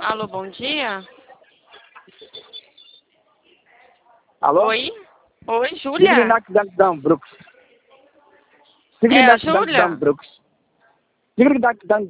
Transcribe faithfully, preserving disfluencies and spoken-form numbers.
Alô, bom dia. Alô? Oi? Oi, Júlia? Sigrid Brooks. É a Sigrid Júlia? Brooks. Sigrid